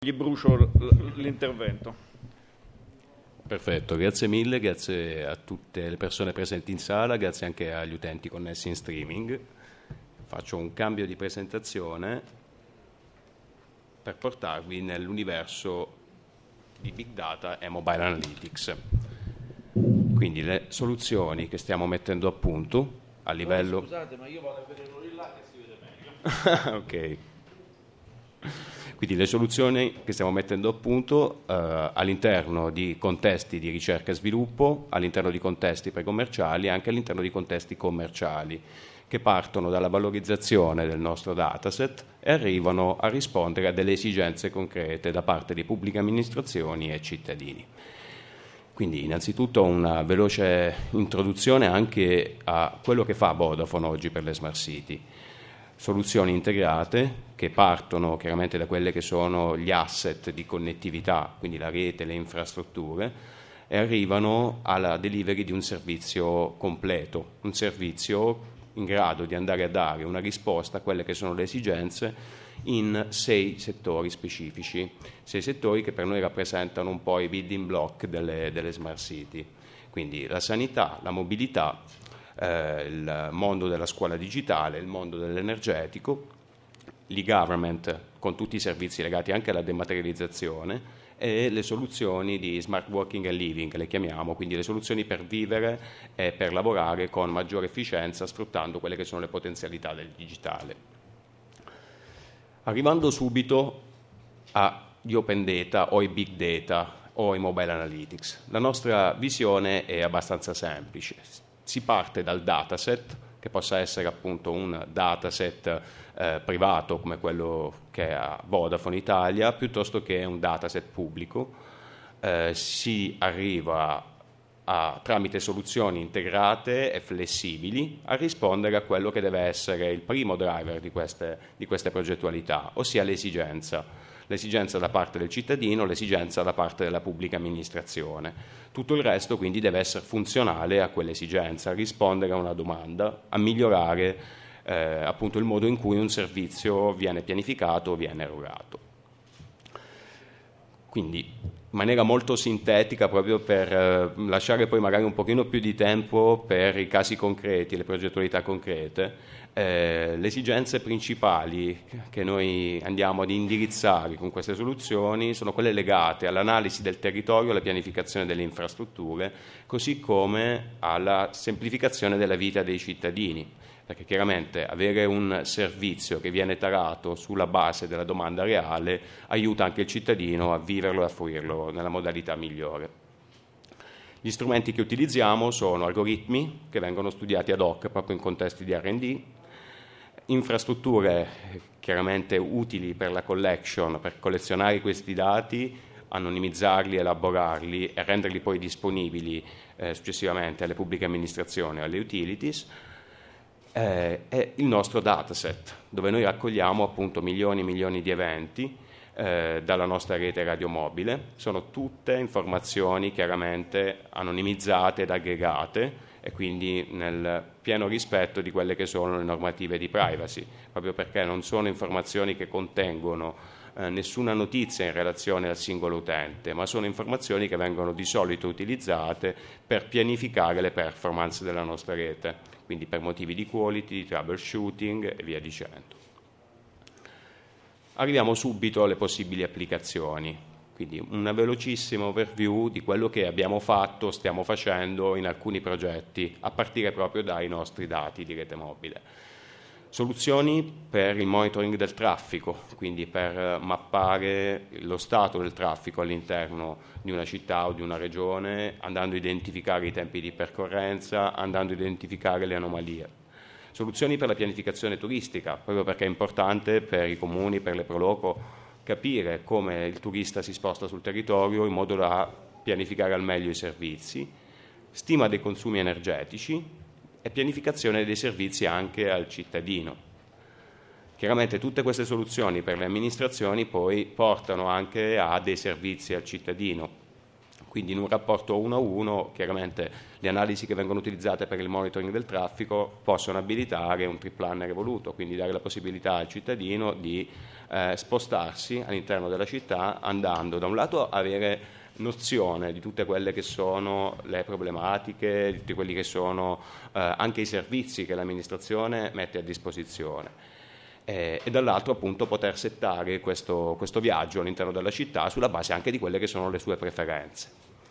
Gli brucio l'intervento. Perfetto, grazie mille, grazie a tutte le persone presenti in sala, grazie anche agli utenti connessi in streaming. Faccio un cambio di presentazione per portarvi nell'universo di Big Data e Mobile Analytics. Quindi le soluzioni che stiamo mettendo a punto a livello... Scusate, ma io vado a vedere quello di là che si vede meglio. Ok. Quindi le soluzioni che stiamo mettendo a punto all'interno di contesti di ricerca e sviluppo, all'interno di contesti precommerciali e anche all'interno di contesti commerciali, che partono dalla valorizzazione del nostro dataset e arrivano a rispondere a delle esigenze concrete da parte di pubbliche amministrazioni e cittadini. Quindi innanzitutto una veloce introduzione anche a quello che fa Vodafone oggi per le Smart City. Soluzioni integrate che partono chiaramente da quelle che sono gli asset di connettività, quindi la rete, le infrastrutture, e arrivano alla delivery di un servizio completo, un servizio in grado di andare a dare una risposta a quelle che sono le esigenze in 6 settori specifici, 6 settori che per noi rappresentano un po' i building block delle Smart City, quindi la sanità, la mobilità, il mondo della scuola digitale, il mondo dell'energetico, l'e-government con tutti i servizi legati anche alla dematerializzazione e le soluzioni di smart working and living, le chiamiamo, quindi le soluzioni per vivere e per lavorare con maggiore efficienza sfruttando quelle che sono le potenzialità del digitale. Arrivando subito agli open data o ai big data o ai mobile analytics, la nostra visione è abbastanza semplice. Si parte dal dataset, che possa essere appunto un dataset privato come quello che ha Vodafone Italia, piuttosto che un dataset pubblico. Si arriva tramite soluzioni integrate e flessibili a rispondere a quello che deve essere il primo driver di queste progettualità, ossia l'esigenza da parte del cittadino, l'esigenza da parte della pubblica amministrazione. Tutto il resto quindi deve essere funzionale a quell'esigenza, a rispondere a una domanda, a migliorare appunto il modo in cui un servizio viene pianificato o viene erogato. Quindi in maniera molto sintetica, proprio per lasciare poi magari un pochino più di tempo per i casi concreti, le progettualità concrete, le esigenze principali che noi andiamo ad indirizzare con queste soluzioni sono quelle legate all'analisi del territorio, alla pianificazione delle infrastrutture, così come alla semplificazione della vita dei cittadini, perché chiaramente avere un servizio che viene tarato sulla base della domanda reale aiuta anche il cittadino a viverlo e a fruirlo nella modalità migliore. Gli strumenti che utilizziamo sono algoritmi che vengono studiati ad hoc proprio in contesti di R&D, infrastrutture chiaramente utili per la collection, per collezionare questi dati, anonimizzarli, elaborarli e renderli poi disponibili successivamente alle pubbliche amministrazioni e alle utilities, e il nostro dataset, dove noi raccogliamo appunto milioni e milioni di eventi dalla nostra rete radiomobile. Sono tutte informazioni chiaramente anonimizzate ed aggregate e quindi nel pieno rispetto di quelle che sono le normative di privacy, proprio perché non sono informazioni che contengono nessuna notizia in relazione al singolo utente, ma sono informazioni che vengono di solito utilizzate per pianificare le performance della nostra rete, quindi per motivi di quality, di troubleshooting e via dicendo. Arriviamo subito alle possibili applicazioni. Quindi una velocissima overview di quello che abbiamo fatto, stiamo facendo in alcuni progetti, a partire proprio dai nostri dati di rete mobile. Soluzioni per il monitoring del traffico, quindi per mappare lo stato del traffico all'interno di una città o di una regione, andando a identificare i tempi di percorrenza, andando a identificare le anomalie. Soluzioni per la pianificazione turistica, proprio perché è importante per i comuni, per le Proloco, capire come il turista si sposta sul territorio in modo da pianificare al meglio i servizi, stima dei consumi energetici e pianificazione dei servizi anche al cittadino. Chiaramente tutte queste soluzioni per le amministrazioni poi portano anche a dei servizi al cittadino, Quindi in un rapporto 1 a 1 chiaramente le analisi che vengono utilizzate per il monitoring del traffico possono abilitare un trip planner evoluto, quindi dare la possibilità al cittadino di spostarsi all'interno della città, andando da un lato a avere nozione di tutte quelle che sono le problematiche, di tutti quelli che sono anche i servizi che l'amministrazione mette a disposizione. E dall'altro appunto poter settare questo viaggio all'interno della città sulla base anche di quelle che sono le sue preferenze,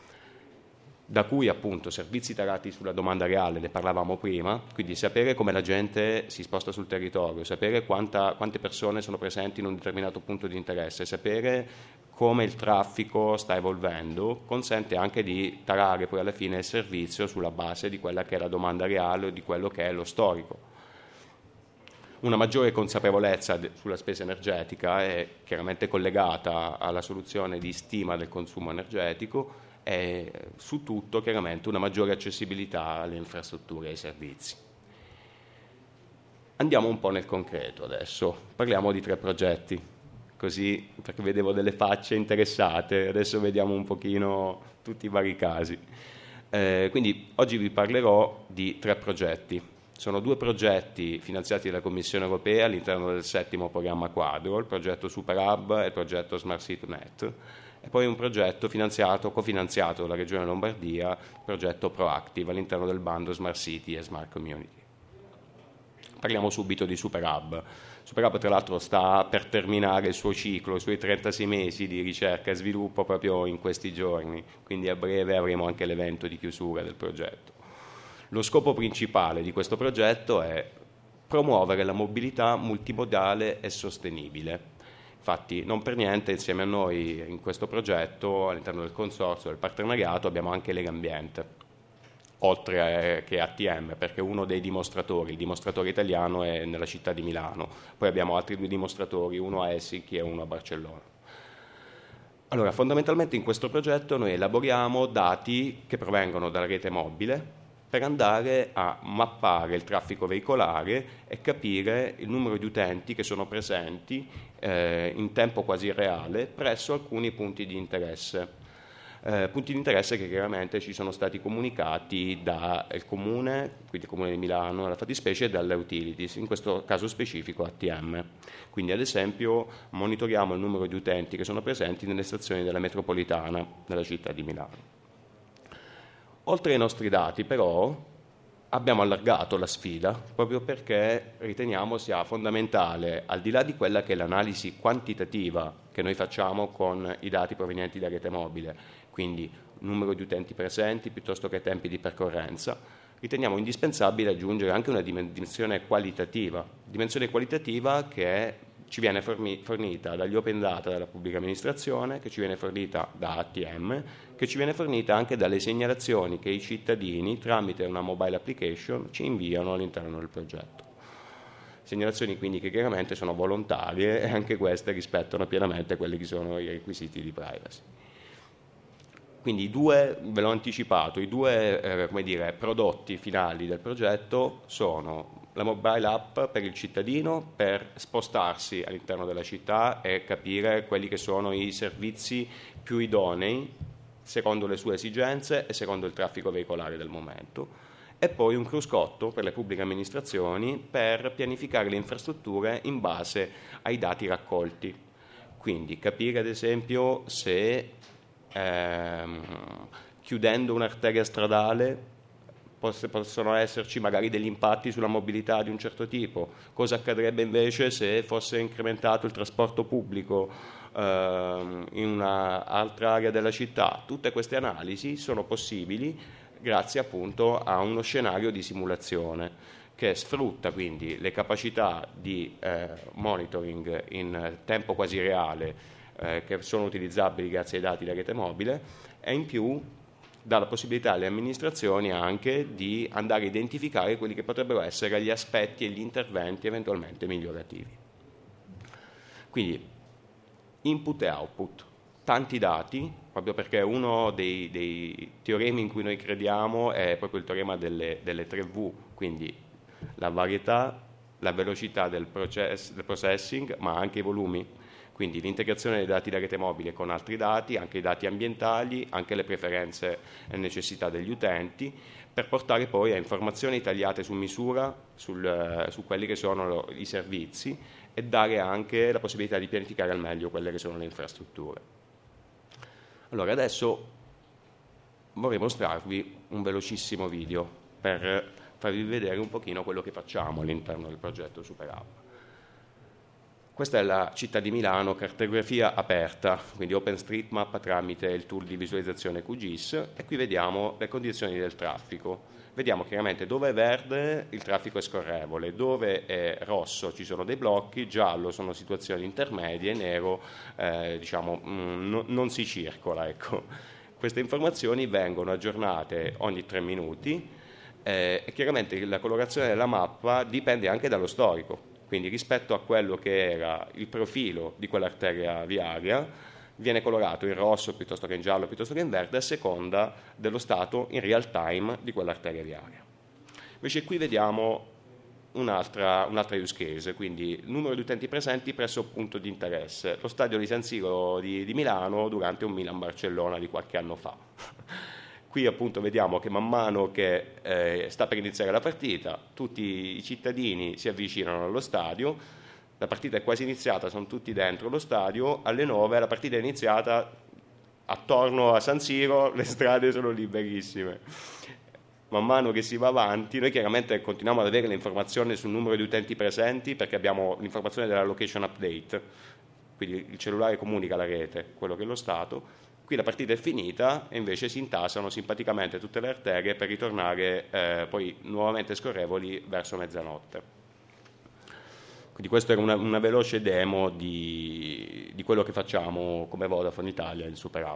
da cui appunto servizi tarati sulla domanda reale, ne parlavamo prima, quindi sapere come la gente si sposta sul territorio, sapere quante persone sono presenti in un determinato punto di interesse, sapere come il traffico sta evolvendo, consente anche di tarare poi alla fine il servizio sulla base di quella che è la domanda reale o di quello che è lo storico. Una maggiore consapevolezza sulla spesa energetica è chiaramente collegata alla soluzione di stima del consumo energetico e su tutto chiaramente una maggiore accessibilità alle infrastrutture e ai servizi. Andiamo un po' nel concreto adesso, parliamo di 3 progetti, così perché vedevo delle facce interessate, adesso vediamo un pochino tutti i vari casi. Quindi oggi vi parlerò di 3 progetti. Sono 2 progetti finanziati dalla Commissione Europea all'interno del 7° programma quadro, il progetto Super Hub e il progetto Smart City Net, e poi un progetto cofinanziato dalla Regione Lombardia, il progetto Proactive all'interno del bando Smart City e Smart Community. Parliamo subito di Super Hub. Super Hub tra l'altro sta per terminare il suo ciclo, i suoi 36 mesi di ricerca e sviluppo proprio in questi giorni, quindi a breve avremo anche l'evento di chiusura del progetto. Lo scopo principale di questo progetto è promuovere la mobilità multimodale e sostenibile. Infatti non per niente insieme a noi in questo progetto, all'interno del consorzio, del partenariato, abbiamo anche Legambiente, oltre che ATM, perché uno dei dimostratori, il dimostratore italiano è nella città di Milano, poi abbiamo altri 2 dimostratori, uno a Helsinki e uno a Barcellona. Allora, fondamentalmente in questo progetto noi elaboriamo dati che provengono dalla rete mobile, per andare a mappare il traffico veicolare e capire il numero di utenti che sono presenti in tempo quasi reale presso alcuni punti di interesse. Punti di interesse che chiaramente ci sono stati comunicati dal Comune, quindi il Comune di Milano, nella fattispecie, e dalle utilities, in questo caso specifico ATM. Quindi ad esempio monitoriamo il numero di utenti che sono presenti nelle stazioni della metropolitana della città di Milano. Oltre ai nostri dati, però, abbiamo allargato la sfida proprio perché riteniamo sia fondamentale, al di là di quella che è l'analisi quantitativa che noi facciamo con i dati provenienti da rete mobile, quindi numero di utenti presenti piuttosto che tempi di percorrenza, riteniamo indispensabile aggiungere anche una dimensione qualitativa che ci viene fornita dagli open data della pubblica amministrazione, che ci viene fornita da ATM, che ci viene fornita anche dalle segnalazioni che i cittadini tramite una mobile application ci inviano all'interno del progetto. Segnalazioni quindi che chiaramente sono volontarie e anche queste rispettano pienamente quelli che sono i requisiti di privacy. Quindi ve l'ho anticipato, i 2 prodotti finali del progetto sono la mobile app per il cittadino per spostarsi all'interno della città e capire quelli che sono i servizi più idonei secondo le sue esigenze e secondo il traffico veicolare del momento, e poi un cruscotto per le pubbliche amministrazioni per pianificare le infrastrutture in base ai dati raccolti. Quindi capire ad esempio se chiudendo un'arteria stradale possono esserci magari degli impatti sulla mobilità di un certo tipo, cosa accadrebbe invece se fosse incrementato il trasporto pubblico in un'altra area della città. Tutte queste analisi sono possibili grazie appunto a uno scenario di simulazione che sfrutta quindi le capacità di monitoring in tempo quasi reale che sono utilizzabili grazie ai dati della rete mobile, e in più dà la possibilità alle amministrazioni anche di andare a identificare quelli che potrebbero essere gli aspetti e gli interventi eventualmente migliorativi. Quindi input e output, tanti dati, proprio perché uno dei teoremi in cui noi crediamo è proprio il teorema delle 3V, quindi la varietà, la velocità del processing, ma anche i volumi. quindi l'integrazione dei dati da rete mobile con altri dati, anche i dati ambientali, anche le preferenze e necessità degli utenti, per portare poi a informazioni tagliate su misura su quelli che sono i servizi e dare anche la possibilità di pianificare al meglio quelle che sono le infrastrutture. Allora, adesso vorrei mostrarvi un velocissimo video per farvi vedere un pochino quello che facciamo all'interno del progetto SuperHub. Questa è la città di Milano, cartografia aperta, quindi OpenStreetMap tramite il tool di visualizzazione QGIS, e qui vediamo le condizioni del traffico. Vediamo chiaramente dove è verde il traffico è scorrevole, dove è rosso ci sono dei blocchi, giallo sono situazioni intermedie, nero non si circola. Ecco. Queste informazioni vengono aggiornate ogni 3 minuti e chiaramente la colorazione della mappa dipende anche dallo storico. Quindi rispetto a quello che era il profilo di quell'arteria viaria viene colorato in rosso piuttosto che in giallo piuttosto che in verde a seconda dello stato in real time di quell'arteria viaria. Invece qui vediamo un'altra use case, quindi il numero di utenti presenti presso punto di interesse, lo stadio di San Siro di Milano durante un Milan-Barcellona di qualche anno fa. Qui appunto vediamo che man mano che sta per iniziare la partita, tutti i cittadini si avvicinano allo stadio, la partita è quasi iniziata, sono tutti dentro lo stadio, alle 9 la partita è iniziata, attorno a San Siro le strade sono liberissime. Man mano che si va avanti, noi chiaramente continuiamo ad avere l'informazione sul numero di utenti presenti perché abbiamo l'informazione della location update, quindi il cellulare comunica alla rete quello che è lo stato. Qui la partita è finita e invece si intasano simpaticamente tutte le arterie per ritornare poi nuovamente scorrevoli verso mezzanotte. Quindi questa era una veloce demo di quello che facciamo come Vodafone Italia in SuperHub.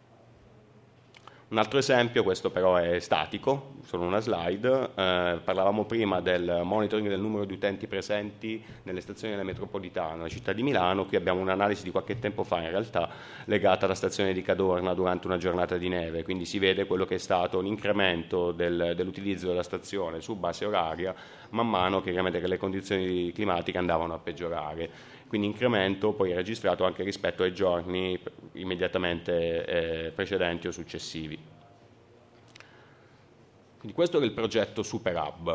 Un altro esempio, questo però è statico, solo una slide, parlavamo prima del monitoring del numero di utenti presenti nelle stazioni della metropolitana, nella città di Milano. Qui abbiamo un'analisi di qualche tempo fa in realtà legata alla stazione di Cadorna durante una giornata di neve, quindi si vede quello che è stato l'incremento dell'utilizzo della stazione su base oraria man mano che le condizioni climatiche andavano a peggiorare. Quindi incremento poi registrato anche rispetto ai giorni immediatamente precedenti o successivi. Quindi questo è il progetto SuperHub,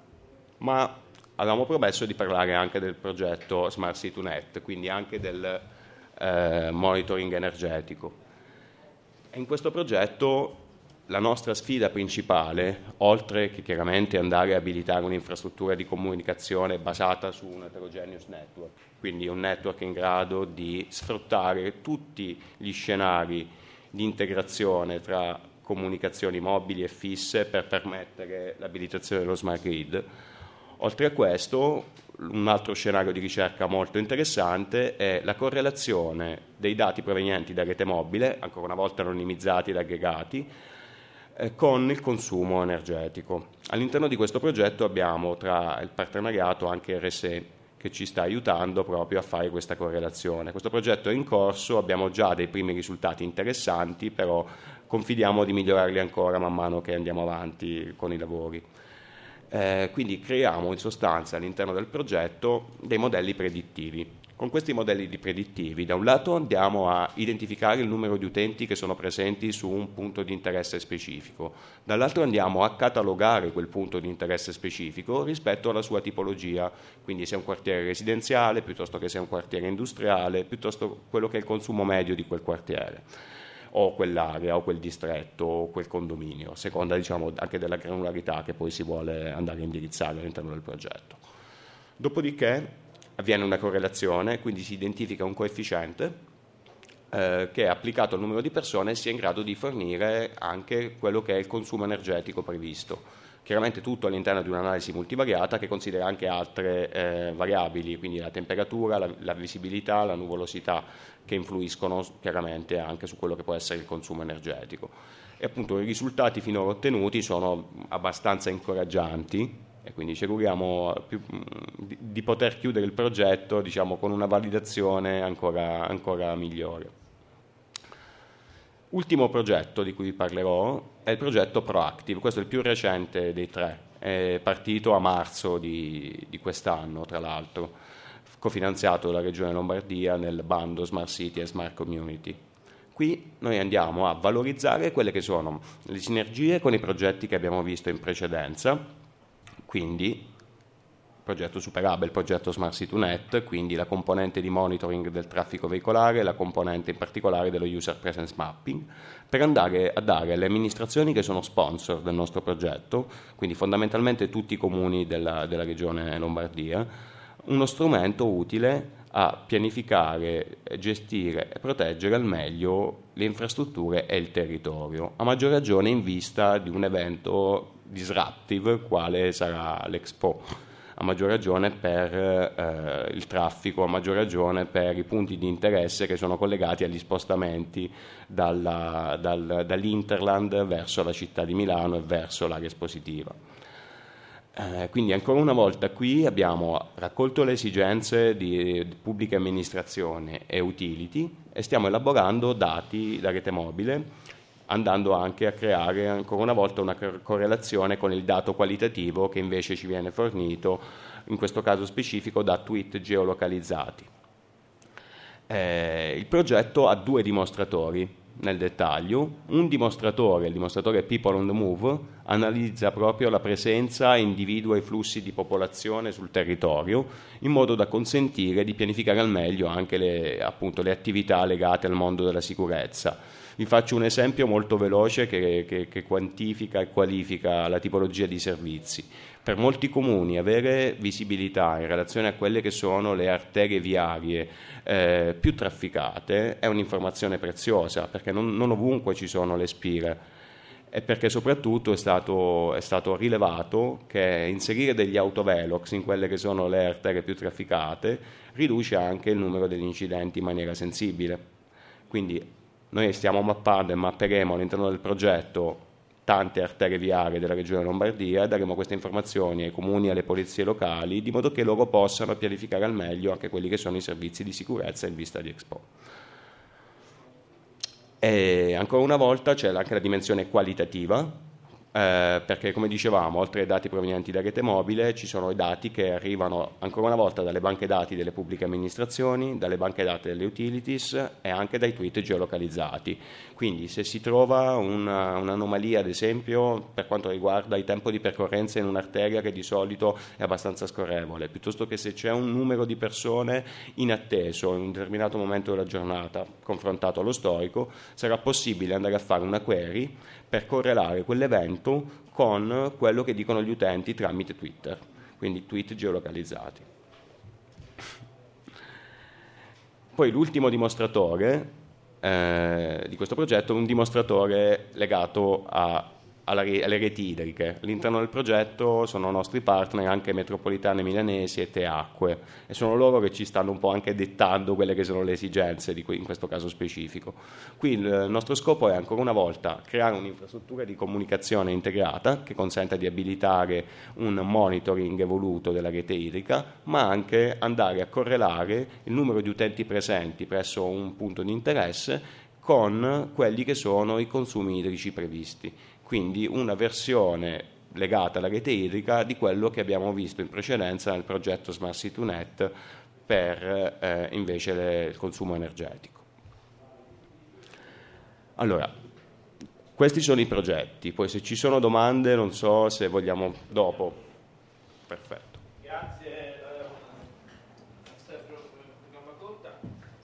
ma avevamo promesso di parlare anche del progetto Smart City2Net, quindi anche del monitoring energetico. E in questo progetto la nostra sfida principale, oltre che chiaramente andare a abilitare un'infrastruttura di comunicazione basata su un heterogeneous network, quindi un network in grado di sfruttare tutti gli scenari di integrazione tra comunicazioni mobili e fisse per permettere l'abilitazione dello smart grid. Oltre a questo, un altro scenario di ricerca molto interessante è la correlazione dei dati provenienti da rete mobile, ancora una volta anonimizzati ed aggregati, con il consumo energetico. All'interno di questo progetto abbiamo tra il partenariato anche RSE che ci sta aiutando proprio a fare questa correlazione. Questo progetto è in corso, abbiamo già dei primi risultati interessanti, però confidiamo di migliorarli ancora man mano che andiamo avanti con i lavori. Quindi creiamo in sostanza all'interno del progetto dei modelli predittivi. Con questi modelli di predittivi, da un lato andiamo a identificare il numero di utenti che sono presenti su un punto di interesse specifico, dall'altro andiamo a catalogare quel punto di interesse specifico rispetto alla sua tipologia, quindi se è un quartiere residenziale, piuttosto che se è un quartiere industriale, piuttosto quello che è il consumo medio di quel quartiere, o quell'area, o quel distretto, o quel condominio, a seconda anche della granularità che poi si vuole andare a indirizzare all'interno del progetto. Dopodiché avviene una correlazione, quindi si identifica un coefficiente che applicato al numero di persone sia in grado di fornire anche quello che è il consumo energetico previsto. Chiaramente tutto all'interno di un'analisi multivariata che considera anche altre variabili, quindi la temperatura, la visibilità, la nuvolosità, che influiscono chiaramente anche su quello che può essere il consumo energetico. E appunto i risultati finora ottenuti sono abbastanza incoraggianti, e quindi ci auguriamo di poter chiudere il progetto con una validazione ancora migliore. Ultimo progetto di cui vi parlerò è il progetto Proactive, questo è il più recente dei tre, è partito a marzo di quest'anno tra l'altro. cofinanziato dalla Regione Lombardia nel bando Smart City e Smart Community. Qui noi andiamo a valorizzare quelle che sono le sinergie con i progetti che abbiamo visto in precedenza, quindi il progetto Superhub, il progetto Smart City Net, quindi la componente di monitoring del traffico veicolare, la componente in particolare dello User Presence Mapping, per andare a dare alle amministrazioni che sono sponsor del nostro progetto, quindi fondamentalmente tutti i comuni della Regione Lombardia, uno strumento utile a pianificare, gestire e proteggere al meglio le infrastrutture e il territorio, a maggior ragione in vista di un evento disruptive quale sarà l'Expo, a maggior ragione per il traffico, a maggior ragione per i punti di interesse che sono collegati agli spostamenti dall'Interland verso la città di Milano e verso l'area espositiva. Quindi ancora una volta qui abbiamo raccolto le esigenze di pubblica amministrazione e utility e stiamo elaborando dati da rete mobile, andando anche a creare ancora una volta una correlazione con il dato qualitativo che invece ci viene fornito, in questo caso specifico, da tweet geolocalizzati. Il progetto ha 2 dimostratori nel dettaglio. Un dimostratore, il dimostratore People on the Move, analizza proprio la presenza e individua i flussi di popolazione sul territorio in modo da consentire di pianificare al meglio anche le attività legate al mondo della sicurezza. Vi faccio un esempio molto veloce che quantifica e qualifica la tipologia di servizi. Per molti comuni avere visibilità in relazione a quelle che sono le arterie viarie più trafficate è un'informazione preziosa, perché non ovunque ci sono le spire e perché soprattutto è stato rilevato che inserire degli autovelox in quelle che sono le arterie più trafficate riduce anche il numero degli incidenti in maniera sensibile. Quindi noi stiamo mappando e mapperemo all'interno del progetto tante arterie viarie della Regione Lombardia e daremo queste informazioni ai comuni e alle polizie locali di modo che loro possano pianificare al meglio anche quelli che sono i servizi di sicurezza in vista di Expo. E ancora una volta c'è anche la dimensione qualitativa, perché come dicevamo, oltre ai dati provenienti da rete mobile ci sono i dati che arrivano ancora una volta dalle banche dati delle pubbliche amministrazioni, dalle banche dati delle utilities e anche dai tweet geolocalizzati. Quindi se si trova un'anomalia, ad esempio per quanto riguarda il tempo di percorrenza in un'arteria che di solito è abbastanza scorrevole, piuttosto che se c'è un numero di persone inatteso in un determinato momento della giornata confrontato allo storico, sarà possibile andare a fare una query per correlare quell'evento con quello che dicono gli utenti tramite Twitter, quindi tweet geolocalizzati. Poi l'ultimo dimostratore di questo progetto è un dimostratore legato alle reti idriche. All'interno del progetto sono nostri partner anche Metropolitane Milanesi e Teacque e sono loro che ci stanno un po' anche dettando quelle che sono le esigenze in questo caso specifico. Qui il nostro scopo è ancora una volta creare un'infrastruttura di comunicazione integrata che consenta di abilitare un monitoring evoluto della rete idrica, ma anche andare a correlare il numero di utenti presenti presso un punto di interesse con quelli che sono i consumi idrici previsti. Quindi una versione legata alla rete idrica di quello che abbiamo visto in precedenza nel progetto Smart City Net per invece il consumo energetico. Allora, questi sono i progetti, poi se ci sono domande non so se vogliamo dopo. Perfetto. Grazie.